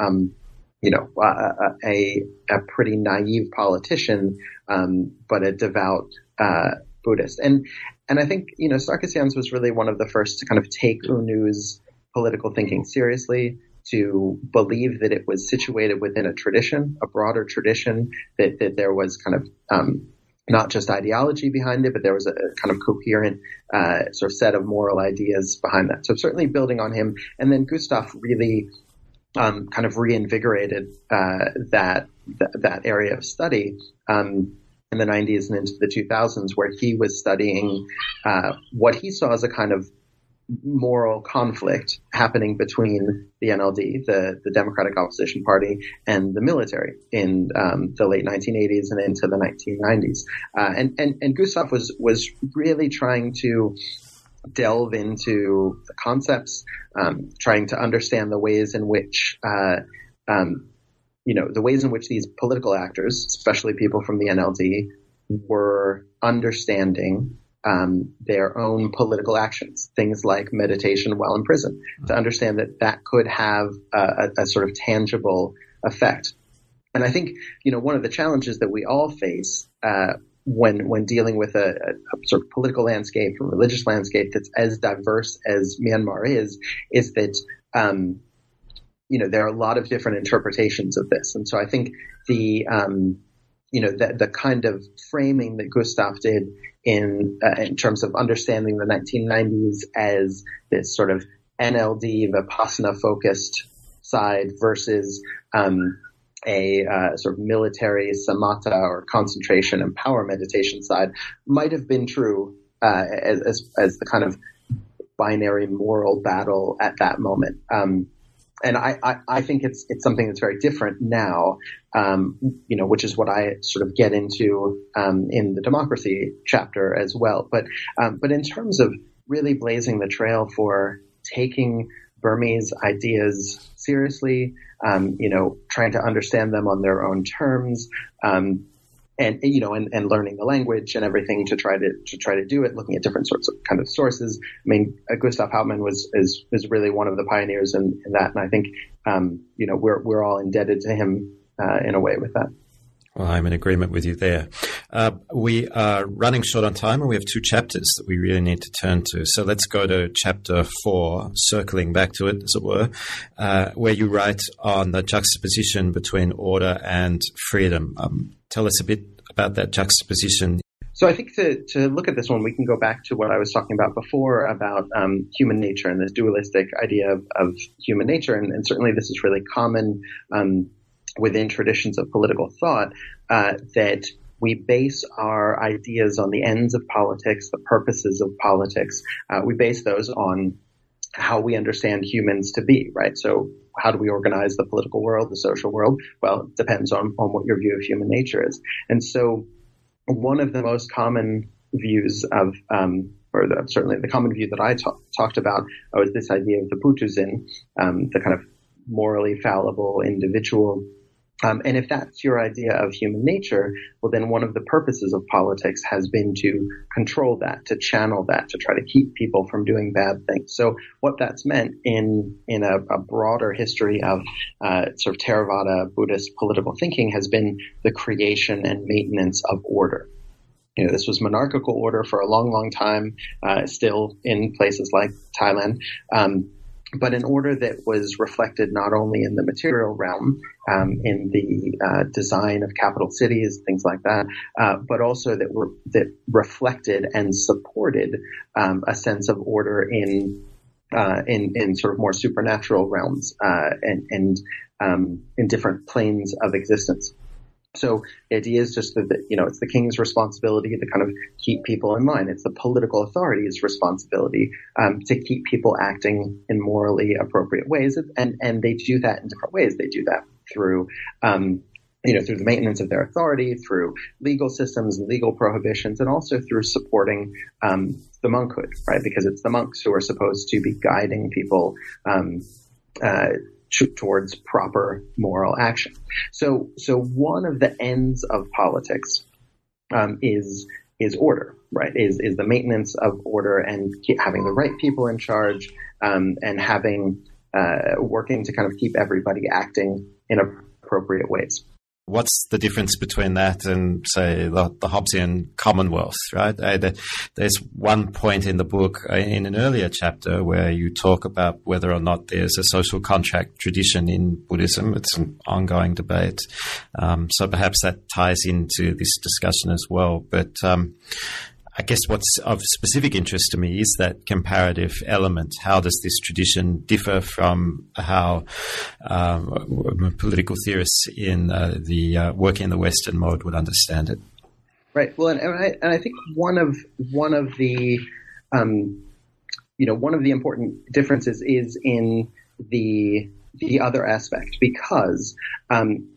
a pretty naive politician, but a devout Buddhist. And I think, Sarkisian's was really one of the first to kind of take U Nu's political thinking seriously, to believe that it was situated within a tradition, a broader tradition, that there was kind of not just ideology behind it, but there was a kind of coherent sort of set of moral ideas behind that. So certainly building on him. And then Gustav really kind of reinvigorated that area of study in the 90s and into the 2000s, where he was studying what he saw as a kind of moral conflict happening between the NLD, the Democratic Opposition Party, and the military in the late 1980s and into the 1990s. And Gustav was really trying to delve into the concepts, trying to understand the ways in which these political actors, especially people from the NLD, were understanding their own political actions, things like meditation while in prison, to understand that could have a sort of tangible effect. And I think, one of the challenges that we all face when dealing with a sort of political landscape, a religious landscape that's as diverse as Myanmar is that there are a lot of different interpretations of this. And so I think the kind of framing that Gustav did in terms of understanding the 1990s as this sort of NLD Vipassana focused side versus sort of military samatha or concentration and power meditation side might have been true as the kind of binary moral battle at that moment. And I think it's something that's very different now, which is what I sort of get into in the democracy chapter as well. But in terms of really blazing the trail for taking Burmese ideas seriously, trying to understand them on their own terms, and learning the language and everything to try to do it, looking at different sorts of kind of sources. I mean, Gustav Hauptmann is really one of the pioneers in that, and I think we're all indebted to him in a way with that. Well, I'm in agreement with you there. We are running short on time, and we have 2 chapters that we really need to turn to. So let's go to chapter 4, circling back to it, as it were, where you write on the juxtaposition between order and freedom. Tell us a bit about that juxtaposition. So I think to look at this one, we can go back to what I was talking about before about human nature and this dualistic idea of human nature. And certainly this is really common within traditions of political thought, that we base our ideas on the ends of politics, the purposes of politics. We base those on how we understand humans to be, right? So how do we organize the political world, the social world? Well, it depends on what your view of human nature is. And so one of the most common views of, certainly the common view that I talked about was this idea of the Putuzin, the kind of morally fallible individual. And if that's your idea of human nature, well, then one of the purposes of politics has been to control that, to channel that, to try to keep people from doing bad things. So what that's meant in a broader history of sort of Theravada Buddhist political thinking has been the creation and maintenance of order. This was monarchical order for a long, long time, still in places like Thailand. But an order that was reflected not only in the material realm, in the design of capital cities, things like that, but also that reflected and supported a sense of order in sort of more supernatural realms and in different planes of existence. So the idea is just that, it's the king's responsibility to kind of keep people in line. It's the political authority's responsibility to keep people acting in morally appropriate ways. And they do that in different ways. They do that through, through the maintenance of their authority, through legal systems and legal prohibitions, and also through supporting the monkhood, right? Because it's the monks who are supposed to be guiding people towards proper moral action. So one of the ends of politics is order, right? Is the maintenance of order and having the right people in charge, and having working to kind of keep everybody acting in appropriate ways. What's the difference between that and, say, the Hobbesian Commonwealth, right? There's one point in the book, in an earlier chapter, where you talk about whether or not there's a social contract tradition in Buddhism. It's an ongoing debate. So perhaps that ties into this discussion as well. But I guess what's of specific interest to me is that comparative element. How does this tradition differ from how political theorists in the working in the Western mode would understand it? Right. Well, and I think one of the one of the important differences is in the other aspect, because in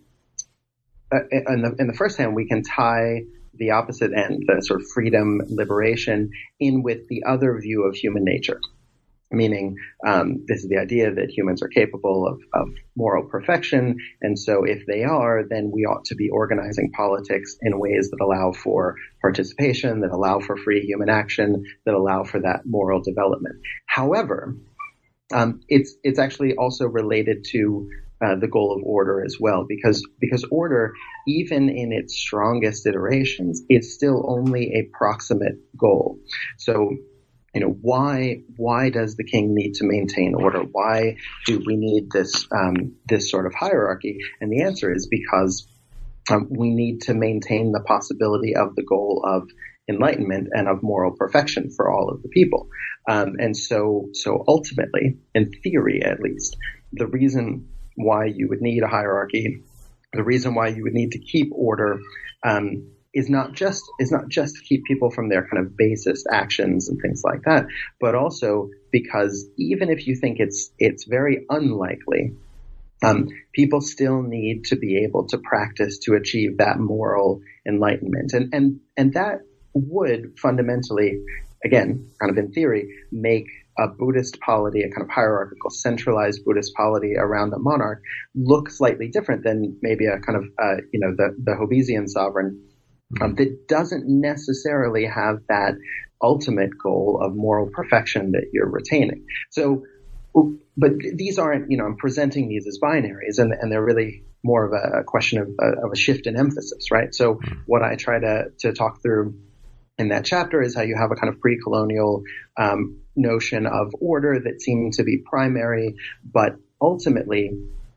the first hand we can tie the opposite end, the sort of freedom, liberation, in with the other view of human nature. Meaning, this is the idea that humans are capable of moral perfection, and so if they are, then we ought to be organizing politics in ways that allow for participation, that allow for free human action, that allow for that moral development. However, it's actually also related to the goal of order as well, because order, even in its strongest iterations, is still only a proximate goal. So, why does the king need to maintain order? Why do we need this sort of hierarchy? And the answer is because we need to maintain the possibility of the goal of enlightenment and of moral perfection for all of the people. And so ultimately, in theory at least, the reason why you would need a hierarchy the reason why you would need to keep order is not just to keep people from their kind of basest actions and things like that, but also because even if you think it's very unlikely, people still need to be able to practice to achieve that moral enlightenment, and that would fundamentally, again, kind of in theory, make a Buddhist polity, a kind of hierarchical, centralized Buddhist polity around a monarch, look slightly different than maybe a kind of the Hobbesian sovereign that doesn't necessarily have that ultimate goal of moral perfection that you're retaining. So, but these aren't, I'm presenting these as binaries, and they're really more of a question of a shift in emphasis, right? So what I try to talk through in that chapter is how you have a kind of pre-colonial notion of order that seemed to be primary, but ultimately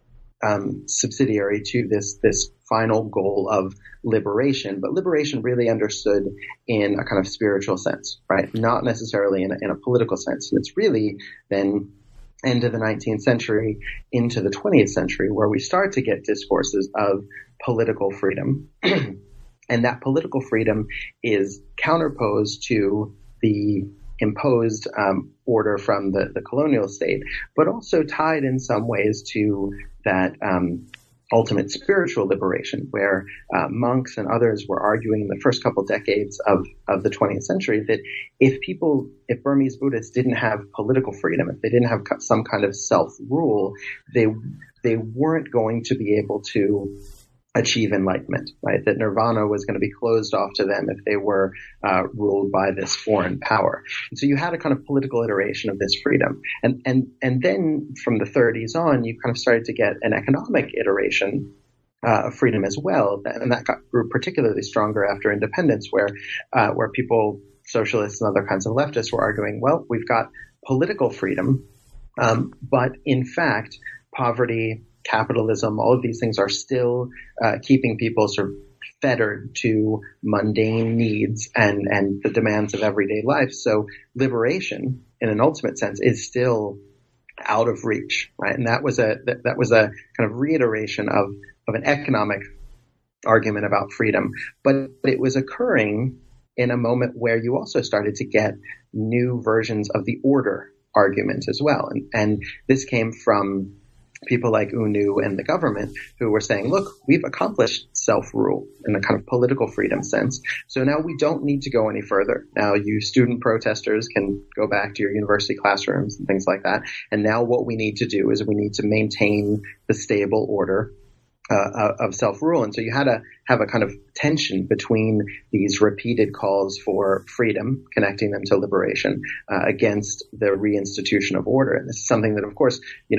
subsidiary to this final goal of liberation, but liberation really understood in a kind of spiritual sense, right? Not necessarily in a political sense. And it's really then end of the 19th century into the 20th century where we start to get discourses of political freedom. And that political freedom is counterposed to the imposed order from the colonial state, but also tied in some ways to that ultimate spiritual liberation, where monks and others were arguing in the first couple decades of the 20th century that if Burmese Buddhists didn't have political freedom, if they didn't have some kind of self-rule, they weren't going to be able to achieve enlightenment, right? That nirvana was going to be closed off to them if they were ruled by this foreign power. And so you had a kind of political iteration of this freedom. And then from the 30s on, you kind of started to get an economic iteration of freedom as well. And that grew particularly stronger after independence, where people, socialists and other kinds of leftists, were arguing, well, we've got political freedom, but in fact, poverty, capitalism, all of these things are still keeping people sort of fettered to mundane needs and the demands of everyday life. So liberation, in an ultimate sense, is still out of reach, right? And that was a kind of reiteration of an economic argument about freedom, but it was occurring in a moment where you also started to get new versions of the order argument as well, and this came from people like U Nu and the government, who were saying, look, we've accomplished self-rule in a kind of political freedom sense. So now we don't need to go any further. Now you student protesters can go back to your university classrooms and things like that. And now what we need to do is we need to maintain the stable order of self-rule. And so you had to have a kind of tension between these repeated calls for freedom, connecting them to liberation, against the reinstitution of order. And this is something that, of course,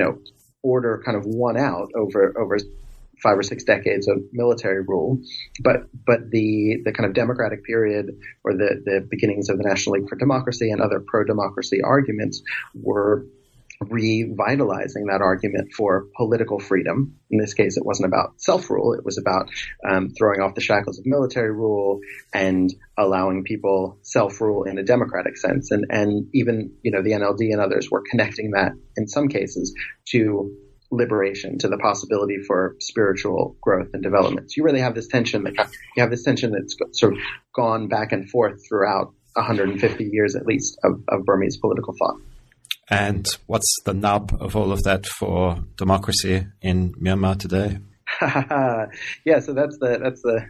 order kind of won out over 5 or 6 decades of military rule, but the kind of democratic period, or the beginnings of the National League for Democracy and other pro-democracy arguments, were revitalizing that argument for political freedom. In this case, it wasn't about self-rule. It was about throwing off the shackles of military rule and allowing people self-rule in a democratic sense. And even, the NLD and others were connecting that in some cases to liberation, to the possibility for spiritual growth and development. So you really have this tension that's sort of gone back and forth throughout 150 years at least of Burmese political thought. And what's the nub of all of that for democracy in Myanmar today? Yeah, so that's the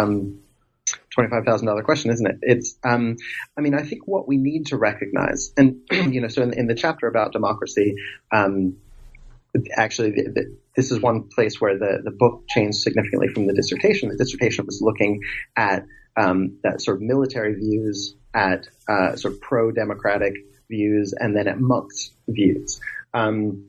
$25,000 question, isn't it? It's, I think what we need to recognize, and so in the chapter about democracy, actually, this is one place where the book changed significantly from the dissertation. The dissertation was looking at that sort of military views, at sort of pro-democratic views, and then at monks' views. And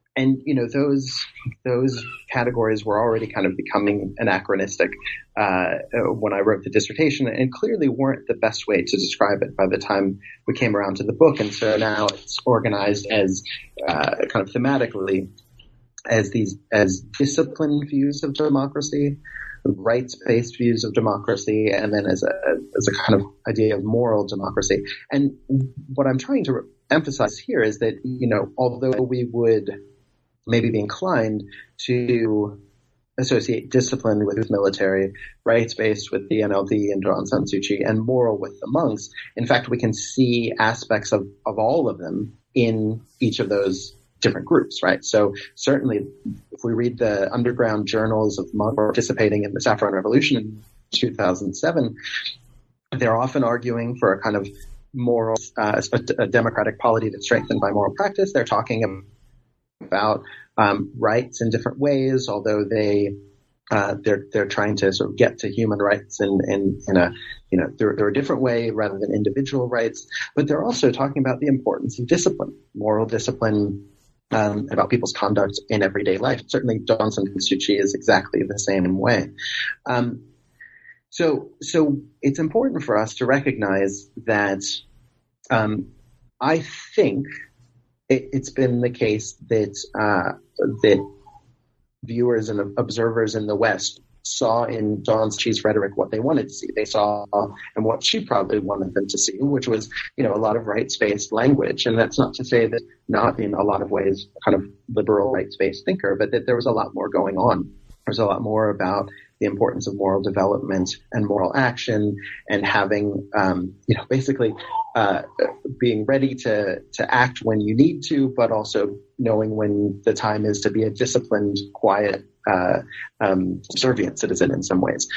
those categories were already kind of becoming anachronistic when I wrote the dissertation, and clearly weren't the best way to describe it by the time we came around to the book. And so now it's organized as kind of thematically as disciplined views of democracy, rights-based views of democracy, and then as a kind of idea of moral democracy. And what I'm trying to emphasize here is that, although we would maybe be inclined to associate discipline with military, rights-based with the NLD and Aung San Suu Kyi, and moral with the monks. In fact, we can see aspects of all of them in each of those different groups, right? So certainly, if we read the underground journals of monks participating in the Saffron Revolution in 2007, they're often arguing for a kind of moral, a democratic polity that's strengthened by moral practice. They're talking about rights in different ways, although they're trying to sort of get to human rights in a through a different way rather than individual rights. But they're also talking about the importance of discipline, moral discipline, about people's conduct in everyday life. Certainly, Aung San Suu Kyi is exactly the same way. So it's important for us to recognize that I think it's been the case that that viewers and observers in the West saw in Aung San Suu Kyi's rhetoric what they wanted to see. They saw and what she probably wanted them to see, which was, a lot of rights-based language. And that's not to say that not in a lot of ways kind of liberal rights-based thinker, but that there was a lot more going on. There's a lot more about the importance of moral development and moral action, and having, basically being ready to act when you need to, but also knowing when the time is to be a disciplined, quiet, subservient citizen in some ways.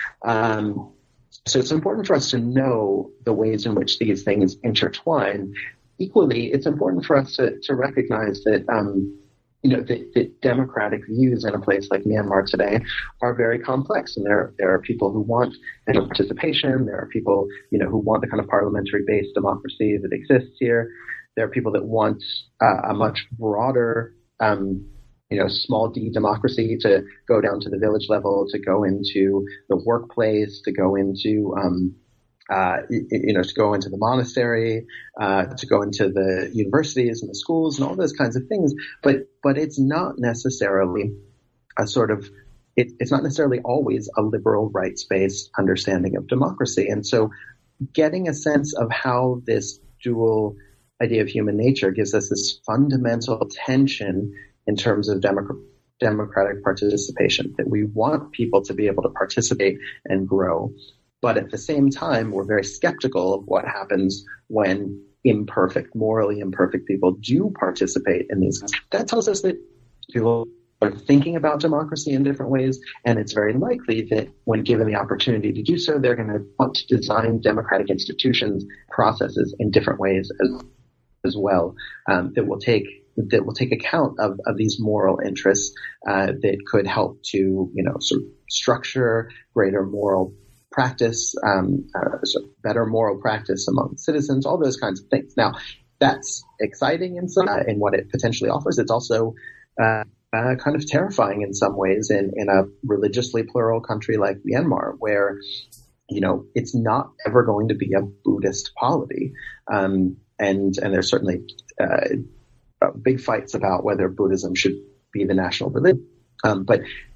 So it's important for us to know the ways in which these things intertwine. Equally, it's important for us to recognize that the democratic views in a place like Myanmar today are very complex, and there are people who want participation. There are people, who want the kind of parliamentary-based democracy that exists here. There are people that want a much broader, small d democracy, to go down to the village level, to go into the workplace, to go into to go into the monastery, to go into the universities and the schools and all those kinds of things. But it's not necessarily it's not necessarily always a liberal rights-based understanding of democracy. And so getting a sense of how this dual idea of human nature gives us this fundamental tension in terms of democratic participation, that we want people to be able to participate and grow. But at the same time, we're very skeptical of what happens when morally imperfect people do participate in these. That tells us that people are thinking about democracy in different ways, and it's very likely that when given the opportunity to do so, they're going to want to design democratic institutions, processes in different ways as well, that will take account of these moral interests, that could help to sort of structure greater moral practice, better moral practice among citizens, all those kinds of things. Now, that's exciting in what it potentially offers. It's also kind of terrifying in some ways in a religiously plural country like Myanmar, where it's not ever going to be a Buddhist polity, and there's certainly big fights about whether Buddhism should be the national religion, but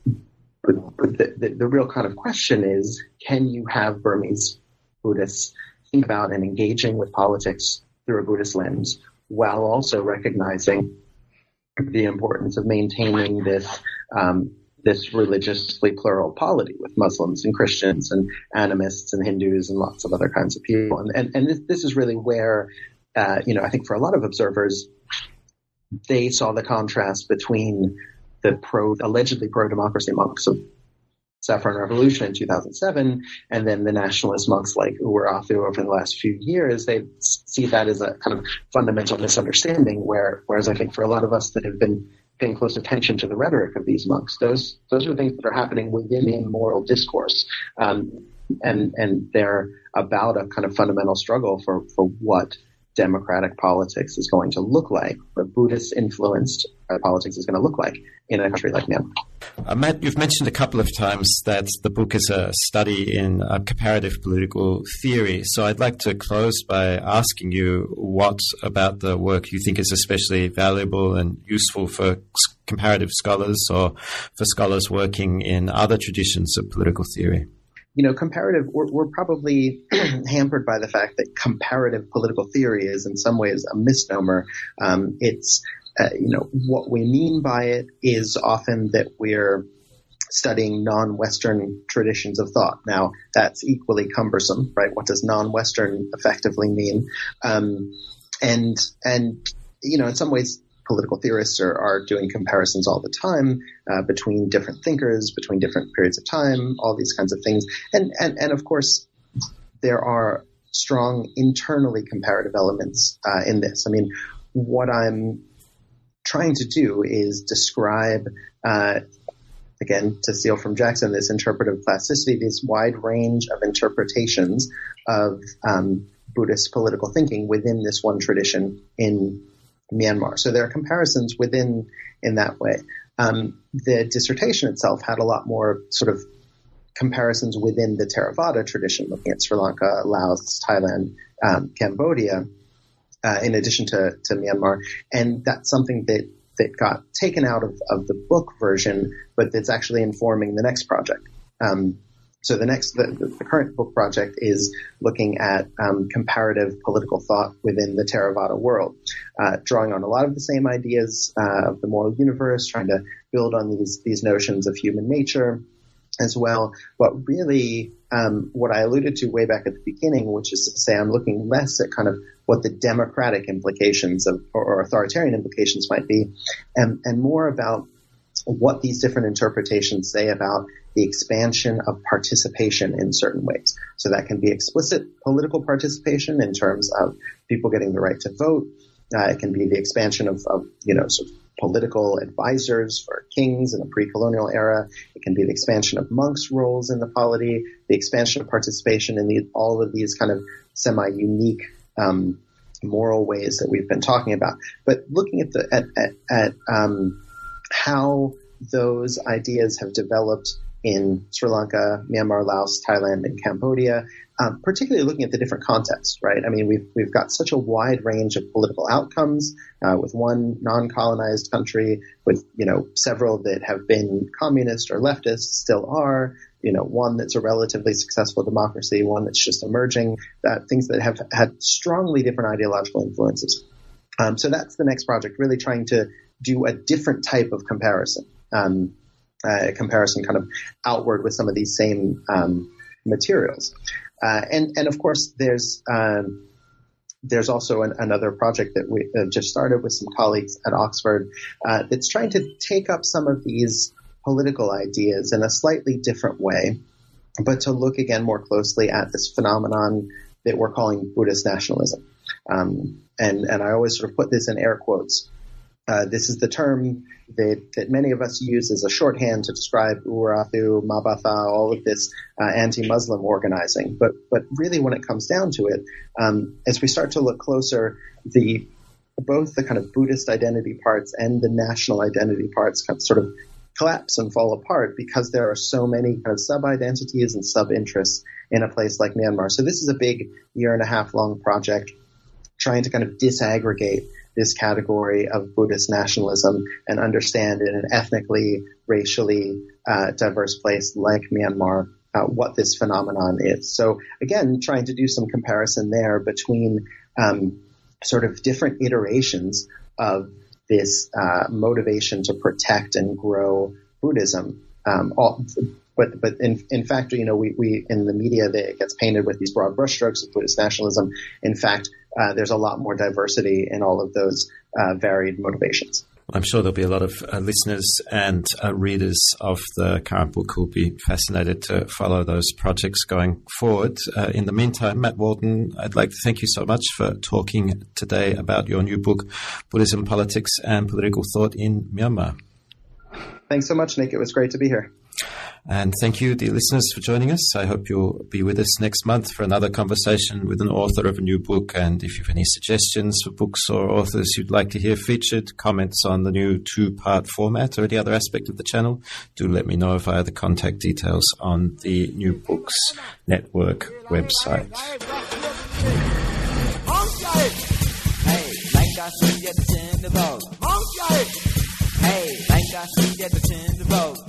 the real kind of question is, can you have Burmese Buddhists think about and engaging with politics through a Buddhist lens, while also recognizing the importance of maintaining this religiously plural polity with Muslims and Christians and animists and Hindus and lots of other kinds of people. And this is really where, I think for a lot of observers, they saw the contrast between the allegedly pro-democracy monks of Saffron Revolution in 2007, and then the nationalist monks like U Wa Rathu over the last few years. They see that as a kind of fundamental misunderstanding, whereas I think for a lot of us that have been paying close attention to the rhetoric of these monks, those are things that are happening within a moral discourse, and they're about a kind of fundamental struggle for what democratic politics is going to look like, what Buddhist-influenced politics is going to look like in a country like Myanmar. Matt, you've mentioned a couple of times that the book is a study in comparative political theory. So I'd like to close by asking you what about the work you think is especially valuable and useful for comparative scholars or for scholars working in other traditions of political theory. Comparative, we're probably hampered by the fact that comparative political theory is in some ways a misnomer. It's, what we mean by it is often that we're studying non-Western traditions of thought. Now, that's equally cumbersome, right? What does non-Western effectively mean? And in some ways, political theorists are doing comparisons all the time between different thinkers, between different periods of time, all these kinds of things. And of course, there are strong internally comparative elements in this. I mean, what I'm trying to do is describe, again, to steal from Jackson, this interpretive plasticity, this wide range of interpretations of Buddhist political thinking within this one tradition in Myanmar. So there are comparisons within in that way. The dissertation itself had a lot more sort of comparisons within the Theravada tradition, looking at Sri Lanka, Laos, Thailand, Cambodia, in addition to Myanmar. And that's something that got taken out of the book version, but that's actually informing the next project. So the current book project is looking at comparative political thought within the Theravada world, drawing on a lot of the same ideas of the moral universe, trying to build on these notions of human nature as well. But really, what I alluded to way back at the beginning, which is to say I'm looking less at kind of what the democratic implications of or authoritarian implications might be, and more about what these different interpretations say about the expansion of participation in certain ways. So that can be explicit political participation in terms of people getting the right to vote. It can be the expansion of sort of political advisors for kings in the pre-colonial era. It can be the expansion of monks' roles in the polity, the expansion of participation in all of these kind of semi-unique moral ways that we've been talking about. But looking at how those ideas have developed in Sri Lanka, Myanmar, Laos, Thailand, and Cambodia, particularly looking at the different contexts, right? I mean, we've got such a wide range of political outcomes with one non-colonized country, with several that have been communist or leftist, still are, one that's a relatively successful democracy, one that's just emerging, things that have had strongly different ideological influences. So that's the next project, really trying to do a different type of comparison. Comparison kind of outward with some of these same materials. And of course, there's also another project that we just started with some colleagues at Oxford that's trying to take up some of these political ideas in a slightly different way, but to look again more closely at this phenomenon that we're calling Buddhist nationalism. And I always sort of put this in air quotes. This is the term that many of us use as a shorthand to describe Urathu, Mabatha, all of this anti-Muslim organizing. But really, when it comes down to it, as we start to look closer, both the kind of Buddhist identity parts and the national identity parts kind of sort of collapse and fall apart because there are so many kind of sub-identities and sub-interests in a place like Myanmar. So this is a big 1.5 year long project trying to kind of disaggregate this category of Buddhist nationalism and understand in an ethnically, racially diverse place like Myanmar what this phenomenon is. So again, trying to do some comparison there between sort of different iterations of this motivation to protect and grow Buddhism. But in fact, we in the media that it gets painted with these broad brushstrokes of Buddhist nationalism. In fact, there's a lot more diversity in all of those varied motivations. I'm sure there'll be a lot of listeners and readers of the current book who'll be fascinated to follow those projects going forward. In the meantime, Matt Walton, I'd like to thank you so much for talking today about your new book, Buddhism, Politics and Political Thought in Myanmar. Thanks so much, Nick. It was great to be here. And thank you, dear listeners, for joining us. I hope you'll be with us next month for another conversation with an author of a new book. And if you have any suggestions for books or authors you'd like to hear featured, comments on the new 2-part format or any other aspect of the channel, do let me know via the contact details on the New Books Network website. Hey, like I see at the 10 to vote.